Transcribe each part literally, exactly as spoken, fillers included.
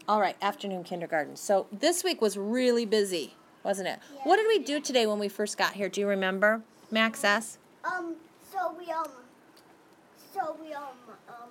All right, afternoon kindergarten. So this week was really busy, wasn't it? Yeah. What did we do today when we first got here? Do you remember? Max S? Um, so we, um, so we, um, um,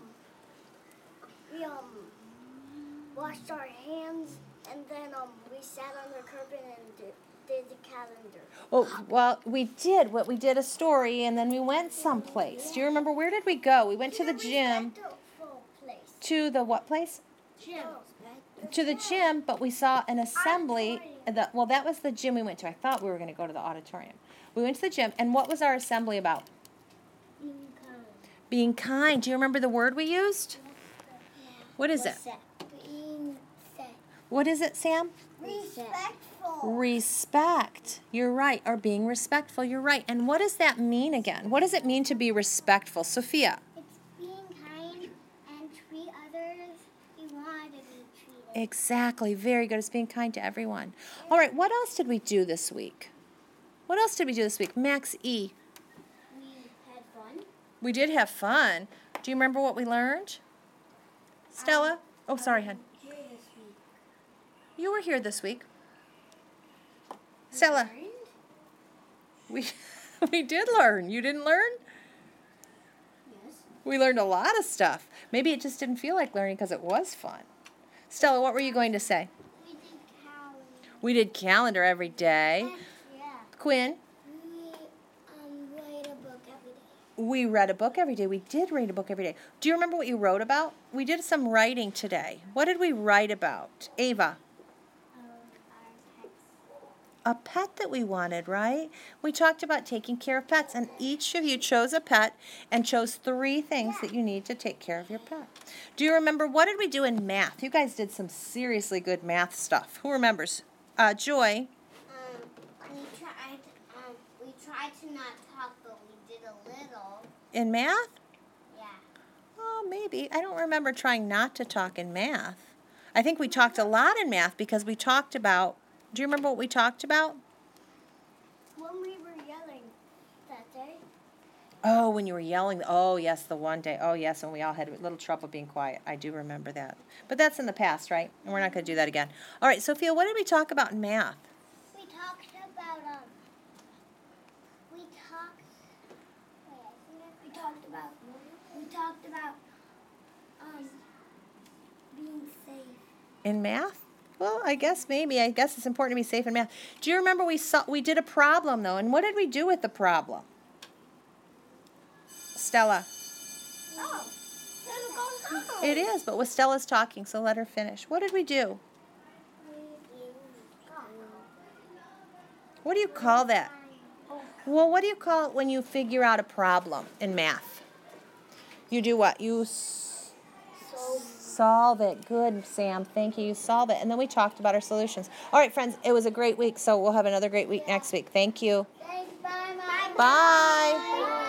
we, um, washed our hands, and then, um, we sat on the curb and did, did the calendar. Well, well, we did. What we did a story, and then we went someplace. Do you remember, where did we go? We went to the gym. Place. To the what place? Gym. To the gym, but we saw an assembly. The, well, that was the gym we went to. I thought we were going to go to the auditorium. We went to the gym, and what was our assembly about? Being kind. Being kind. Do you remember the word we used? What is it? Being safe. What is it, Sam? Respectful. Respect. You're right. Or being respectful. You're right. And what does that mean again? What does it mean to be respectful? Sophia? It's being kind and treat others you want to be treated. Exactly. Very good. It's being kind to everyone. All right. What else did we do this week? What else did we do this week? Max E. We had fun. We did have fun. Do you remember what we learned? Stella? Oh, sorry, hon. Here this week. You were here this week. Stella? We we did learn. You didn't learn? Yes. We learned a lot of stuff. Maybe it just didn't feel like learning because it was fun. Stella, what were you going to say? We did calendar. We did calendar every day. And, yeah. Quinn? We um read a book every day. We read a book every day. We did read a book every day. Do you remember what you wrote about? We did some writing today. What did we write about? Ava? Um, our pets. A pet that we wanted, right? We talked about taking care of pets, and each of you chose a pet and chose three things that you need to take care of your pet. Do you remember, what did we do in math? You guys did some seriously good math stuff. Who remembers? Uh, Joy? Um, we tried. Um, we tried to not talk, but we did a little. In math? Yeah. Oh, maybe. I don't remember trying not to talk in math. I think we talked a lot in math because we talked about, do you remember what we talked about? When we were yelling that day. Oh, when you were yelling. Oh, yes, the one day. Oh, yes, when we all had a little trouble being quiet. I do remember that. But that's in the past, right? And we're not going to do that again. All right, Sophia, what did we talk about in math? We talked about um. We talked. Wait, I think we talked about. We talked about um being safe. In math? Well, I guess maybe. I guess it's important to be safe in math. Do you remember we saw we did a problem, though, and what did we do with the problem? Stella. Oh, then go home. It is, but with Stella's talking, so let her finish. What did we do? What do you call that? Well, what do you call it when you figure out a problem in math? You do what? You s- So solve it. Good, Sam. Thank you. You solve it. And then we talked about our solutions. All right, friends, it was a great week, so we'll have another great week next week. Thank you. thanks. Bye. Bye. Bye.